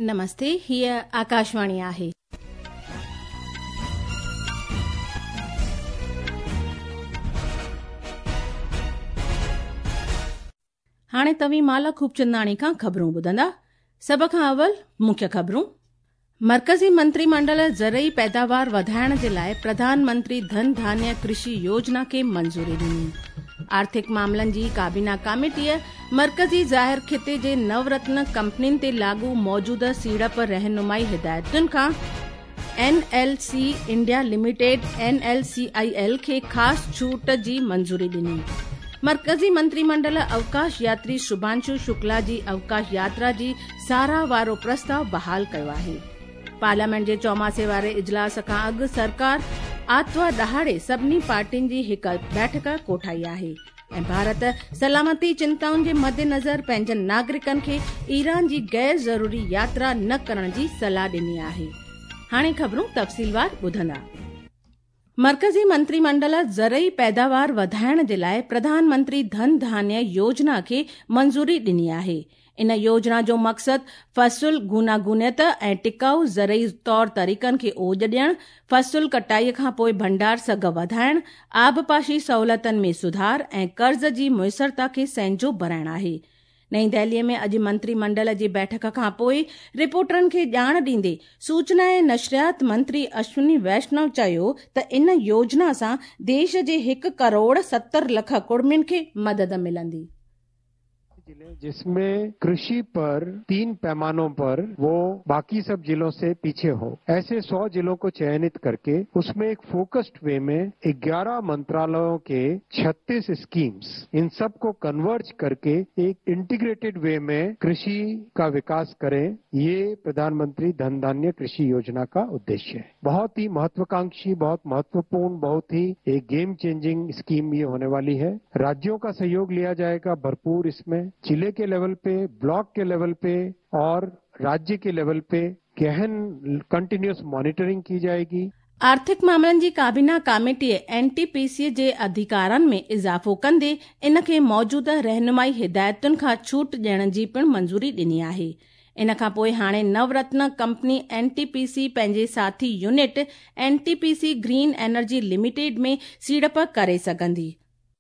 नमस्ते, हीअ आकाशवाणी आहे। हाणे तव्हीं माला खूबचंदाणी खां ख़बरूं ॿुधंदा। सभ खां अवल मुख्य ख़बरूं। मरकज़ी मंत्रिमंडल ज़रई पैदावार वधाइण जे लाइ प्रधानमंत्री धन धान्य कृषि योजना खे मंज़ूरी ॾिनी। आर्थिक मामलनि जी काबीना कमेटीअ मरकज़ी ज़ाहिर खिते जे नवरत्न कंपनियुनि ते लागू मौजूदा सीड़प रहनुमाई हिदायतुनि खां NLC इंडिया लिमिटेड NLCIL खे ख़ासि छूट जी मंज़ूरी ॾिनी। मरकज़ी मंत्रिमंडल अवकाश यात्री शुभांशु शुक्ला जी अवकाश यात्रा जी साराह वारो प्रस्ताव बहाल कयो आहे। पार्लियामेंट जे चौमासे वारे इजलास खां अॻु सरकार आर्तवार ॾहाड़े सभिनी पार्टियुनि जी हिक बैठक कोठाई आहे ऐं भारत सलामती चिंताउनि जे मद्देनज़र पंहिंजनि नागरिकनि खे ईरान जी गैर ज़रूरी यात्रा न करण जी सलाह ॾिनी आहे। हाणे ख़बरूं तफ़सीलवार ॿुधंदा। मरकज़ी मंत्रिमंडल ज़रई पैदावार वधाइण जे लाइ प्रधानमंत्री धन धान्य योजना खे मंज़ूरी ॾिनी आहे। इन योजना जो मक़सदु फ़सुल गूनागूनियत ऐं टिकाऊ ज़रई तौर तरीक़नि खे ओज ॾियणु, फ़सुल कटाईअ खां पोइ भंडार सघ वधाइणु, आबपाशी सहूलियतनि में सुधार ऐं कर्ज़ जी मुयसरता खे संजो बणाइणु आहे। नईं दहलीअ में अॼु मंत्रिमंडल जी बैठक खां पोइ रिपोर्टरनि खे ॼाण ॾींदे सूचना ऐं नशरियात मंत्री अश्विनी वैष्णव चयो त इन योजना सां देश जे 1,70,00,000 कुड़मियुनि खे मदद मिलंदी। जिले जिसमें कृषि पर 3 पैमानों पर वो बाकी सब जिलों से पीछे हो, ऐसे 100 जिलों को चयनित करके उसमें एक फोकस्ड वे में 11 मंत्रालयों के 36 स्कीम्स, इन सब को कन्वर्ज करके एक इंटीग्रेटेड वे में कृषि का विकास करें, ये प्रधानमंत्री धन धान्य कृषि योजना का उद्देश्य है। बहुत ही महत्वाकांक्षी, बहुत महत्वपूर्ण, बहुत ही एक गेम चेंजिंग स्कीम ये होने वाली है। राज्यों का सहयोग लिया जाएगा भरपूर इसमें, जिले के लेवल पे, ब्लॉक के लेवल पे और राज्य के लेवल पे गहन कंटिन्यूअस मॉनिटरिंग की जाएगी। आर्थिक मामलनि जी काबीना कमेटीअ NTPC जे अधिकारनि में इज़ाफ़ो कंदे इन खे मौजूदा रहनुमाई हिदायतुनि खां छूट ॾियण जी पिणु मंज़ूरी ॾिनी आहे। इन खां पोइ हाणे नवरत्न कंपनी NTPC पंहिंजे साथी unit NTPC green energy limited में सीड़प करे सघंदी।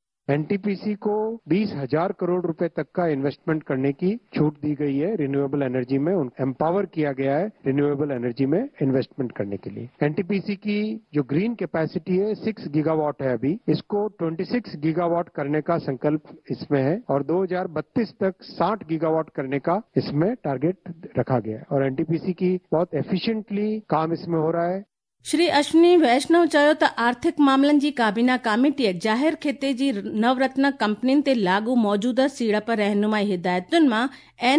NTPC को 20,000 करोड़ रुपए तक का इन्वेस्टमेंट करने की छूट दी गई है। रिन्यूएबल एनर्जी में एम्पावर किया गया है रिन्यूएबल एनर्जी में इन्वेस्टमेंट करने के लिए। NTPC की जो ग्रीन कैपेसिटी है 6 गीगावाट है, अभी इसको 26 गीगावाट करने का संकल्प इसमें है और 2032 तक 60 गीगावाट करने का इसमें टारगेट रखा गया है और NTPC की बहुत एफिशिएंटली काम इसमें हो रहा है। श्री अश्विनी वैष्णव चयो त आर्थिक मामलनि जी काबीना कमेटीअ ज़ाहिर खिते जी नवरत्न कंपनियुनि ते लागू मौजूदा सीड़प रहनुमाई हिदायतुनि मां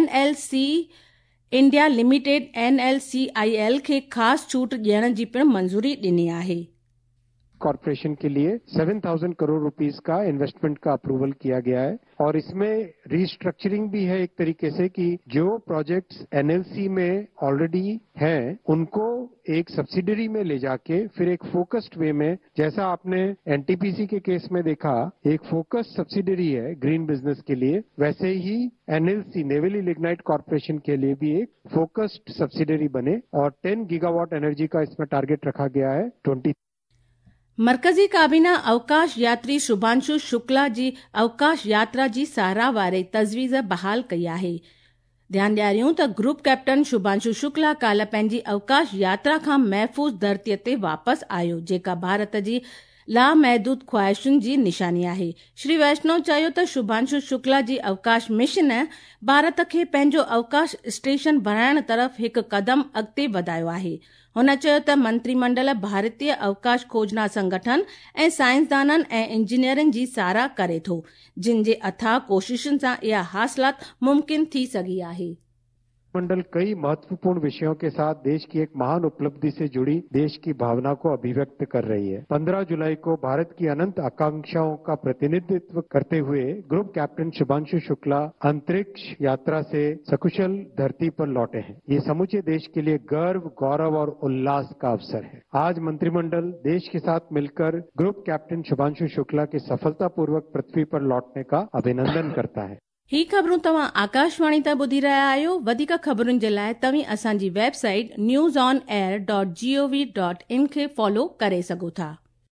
NLC इंडिया लिमिटेड NLCIL खे ख़ासि छूट ॾियण जी पिणु मंज़ूरी ॾिनी आहे। कॉर्पोरेशन के लिए 7,000 करोड़ रुपीस का इन्वेस्टमेंट का अप्रूवल किया गया है और इसमें रीस्ट्रक्चरिंग भी है एक तरीके से कि जो प्रोजेक्ट्स NLC में ऑलरेडी हैं उनको एक सब्सिडरी में ले जाके फिर एक फोकस्ड वे में, जैसा आपने NTPC के केस में देखा एक फोकस्ड सब्सिडरी है ग्रीन बिजनेस के लिए, वैसे ही NLC नेवली लिग्नाइट कॉर्पोरेशन के लिए भी एक फोकस्ड सब्सिडरी बने और 10 गीगावाट एनर्जी का इसमें टारगेट रखा गया है। मरकज़ी काबीना अवकाश यात्री शुभांशु शुक्ला जी अवकाश यात्रा जी साराह वारे तजवीज़ बहाल कई आहे। ध्यान ॾियारियूं त ग्रुप कैप्टन शुभांशु शुक्ला काल्ह पंहिंजी अवकाश यात्रा खां महफ़ूज़ धरतीअ ते वापसि आयो, जेका भारत जी लामहदूद ख्वाहिशुनि जी निशानी आहे। श्री वैष्णव चयो त शुभांशु शुक्ला जी अवकाश मिशन भारत खे पंहिंजो अवकाश स्टेशन बणाइण तरफ़ हिकु क़दम अॻिते वधायो आहे। हुन चयो त मंत्रिमंडल भारतीय अवकाश खोजना संगठन ऐं साइंसदाननि ऐं इंजीनियरनि जी साराह करे थो, जिन जे अथाह कोशिशुनि सां इहा हासिलात मुमकिन थी सघी आहे। मंडल कई महत्वपूर्ण विषयों के साथ देश की एक महान उपलब्धि से जुड़ी देश की भावना को अभिव्यक्त कर रही है। 15 जुलाई को भारत की अनंत आकांक्षाओं का प्रतिनिधित्व करते हुए ग्रुप कैप्टन शुभांशु शुक्ला अंतरिक्ष यात्रा से सकुशल धरती पर लौटे हैं। ये समूचे देश के लिए गर्व, गौरव और उल्लास का अवसर है। आज मंत्रिमंडल देश के साथ मिलकर ग्रुप कैप्टन शुभांशु शुक्ला के सफलतापूर्वक पृथ्वी पर लौटने का अभिनंदन करता है। ही ख़बरूं तव्हां आकाशवाणी तां ॿुधी रहिया आहियो। वधीक ख़बरुनि जे लाइ तव्हीं असांजी वेबसाइट newsonair.gov.in खे फॉलो करे सघो था।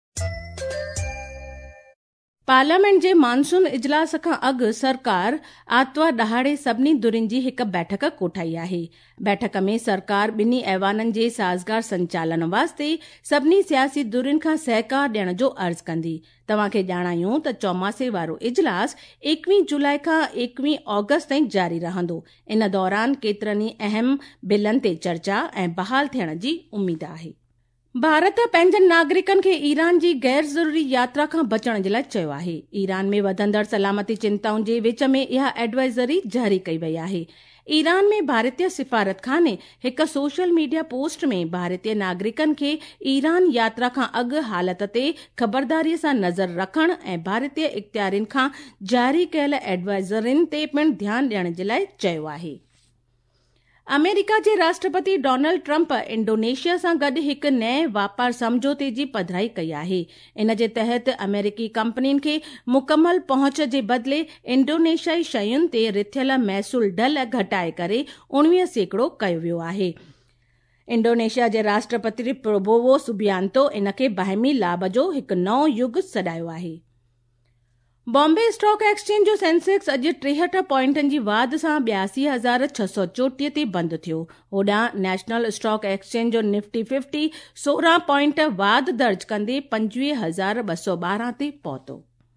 पार्लियामेंट जे मानसून इजलास खां अॻु सरकार आर्तवार ॾहाड़े सभिनी धुरियुनि जी हिकु बैठक कोठाई आहे। बैठक में सरकार ॿिन्ही ऐवाननि जे साज़गार संचालन वास्ते सभिनी सियासी धुरियुनि खां सहकार ॾियण जो अर्ज़ कंदी। तव्हांखे ॼाणायूं त चौमासे वारो इजलास 21 जुलाई खां 21 ऑगस्ट ताईं जारी रहंदो। इन दौरान केतिरनि ई अहम बिलनि ते चर्चा ऐं बहाल थियण जी उमीद आहे। भारत पंहिंजनि नागरिकनि खे ईरान जी गैर ज़रूरी यात्रा खां बचण जे लाइ चयो आहे। ईरान में वधंदड़ सलामती चिंताउनि जे विच में इहा एडवाइज़री जारी कई वई आहे। ईरान में भारतीय सिफारतखाने हिकु सोशल मीडिया पोस्ट में भारतीय नागरिकनि खे ईरान यात्रा खां अॻु हालत ते ख़बरदारीअ सां नज़र रखण ऐं भारतीय इख़्तियारनि खां जारी कयल एडवाइज़रियुनि ते पिणु ध्यानु ॾियण जे लाइ चयो आहे। अमेरिका जे राष्ट्रपति डोनाल्ड ट्रंप इंडोनेशिया सां गॾु हिकु नए वापार समझौते जी पधिराई कई आहे। इन जे तहत अमेरिकी कंपनियुनि खे मुकमल पहुच जे बदिले इंडोनेशियाई शयुनि ते रिथियल महसूल ढल घटाए करे 19% कयो वियो आहे। इंडोनेशिया जे राष्ट्रपति प्रोबोवो सुबियांतो इन खे बाहिमी लाभ जो हिकु नओं युग सॾायो आहे। बॉम्बे स्टॉक एक्सचेंज जो सेंसेक्स अॼु 63 पॉइंटनि जी वाध सां 82,634 ते बंदि थियो। होॾां नेशनल स्टॉक एक्सचेंज जो निफ्टी 50 16 पॉइंट वाध दर्ज कंदे 25,212 ते पहुतो।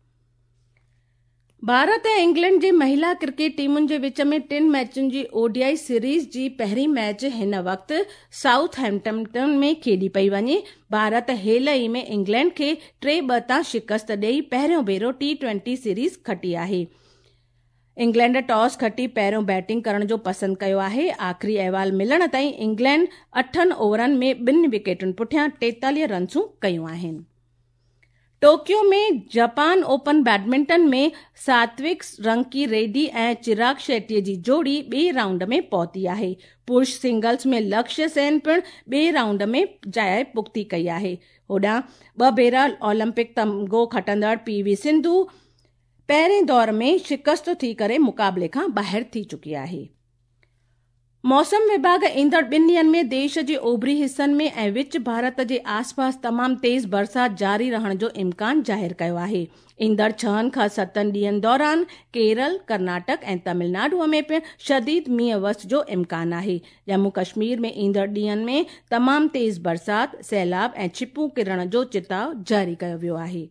भारत ऐं इंग्लैंड जे महिला क्रिकेट टीमुनि जे विच में 3 मैचुनि जी ओडीआई सीरीज़ जी पहिरीं मैच हिन वक़्तु साउथहैम्पटन में खेॾी पई वञे। भारत हेल ई में इंग्लैंड खे 3-2 तां शिकस्त ॾेई पहिरियों भेरो T20 सीरीज़ खटी आहे। इंग्लैंड टॉस खटी पहिरियों बैटिंग करण जो पसंदि कयो आहे। आख़िरी अहवाल मिलण ताईं इंग्लैंड 8 ओवरनि में 2 विकेटुनि पुठियां 43 रन्सूं कयूं आहिनि। टोक्यो में जापान ओपन बैडमिंटन में सात्विक रंकी रेड्डी ऐं चिराग शेट्टीअ जी जोड़ी ॿिए राउंड में पहुती आहे। पुरुष सिंगल्स में लक्ष्य सेन पिणु ॿिए राउंड में जाइ पुख़्ती कई आहे। होॾां 2 भेरा ओलंपिक तमिग़ो खटंदड़ PV सिंधु पहिरें दौर में शिकस्त थी करे मुक़ाबले खां ॿाहिरि थी चुकी आहे। मौसम विभाग ईंदड़ 2 ॾींहनि में देश जे ओभरी हिसनि में ऐं विच भारत जे आसपास तमामु तेज़ बरसात जारी रहण जो इम्कान ज़ाहिर कयो आहे। ईंदड़ 6 खां 7 ॾींहनि दौरान केरल, कर्नाटक ऐं तमिलनाडुअ में पिणु शदीद मींहुं वस जो इम्कान आहे। जम्मू कश्मीर में ईंदड़ ॾींहनि में तमामु तेज़ बरसात, सैलाब ऐं छिपूं किरण जो चिताव जारी कयो वियो आहे।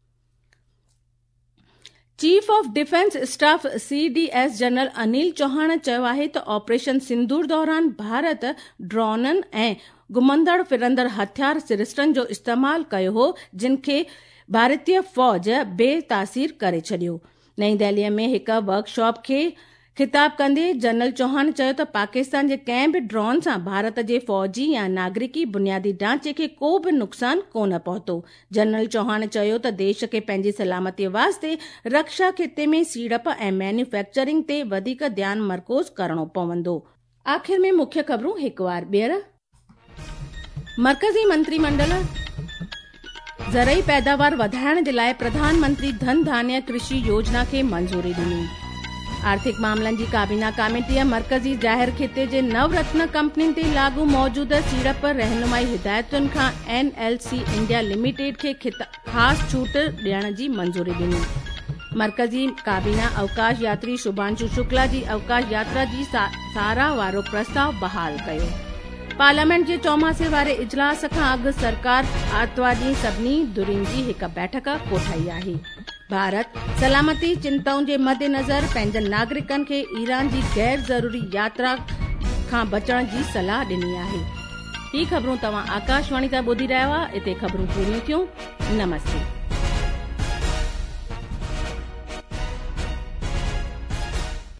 Chief of defence staff CDS general Anil Chauhan चयो आहे त ऑपरेशन सिंदूर दौरान भारत ड्रोननि ऐं घुमंदड़ फिरंदड़ हथियार सिरिश्तनि जो इस्तेमालु कयो हो, जिन खे भारतीय फ़ौज बेतासीर करे छॾियो। नईं दिल्लीअ में हिकु वर्कशॉप खे ख़िताब कंदे जनरल चौहान चयो त पाकिस्तान जे कंहिं बि ड्रोन सां भारत जे फ़ौजी या नागरिकी बुनियादी ढांचे खे को बि नुक़सान कोन पहुतो। जनरल चौहान चयो त देश खे पंहिंजी सलामतीअ वास्ते रक्षा खिते में सीड़प ऐं मैन्युफैक्चरिंग ते वधीक ध्यानु मर्कोज़ करणो पवंदो। आख़िर में मुख्य ख़बरूं हिकु बार ॿीहर। मर्कज़ी मंत्रिमंडल ज़रई पैदावार वधाइण जे लाइ प्रधानमंत्री धन धान्य कृषि योजना खे मंज़ूरी ॾिनी। आर्थिक मामलनि जी काबीना कमेटीअ मर्कज़ी ज़ाहिर खिते जे नवरत्न कंपनियुनि ते लागू मौजूदा सीड़प रहनुमाई हिदायतुनि खां NLC इंडिया लिमिटेड खे ख़ासि छूट ॾियण जी मंज़ूरी ॾिनी। मर्कज़ी काबीना अवकाश यात्री शुभांशु शुक्ला जी अवकाश यात्रा जी साराह वारो प्रस्ताव बहाल कयो। पार्लियामेंट जे चौमासे वारे इजलास खां अॻु सरकार आर्तवार ॾींहुं सभिनी धुरियुनि जी हिकु बैठक कोठाई आहे। भारत सलामती चिंताउनि जे मद्देनज़र पंहिंजनि नागरिकनि खे ईरान जी गैर ज़रूरी यात्रा खां बचण जी सलाह ॾिनी आहे। ही ख़बरूं तव्हां आकाशवाणी तां ॿुधी रहिया हुआ। इते ख़बरूं पूरियूं थियूं। नमस्ते।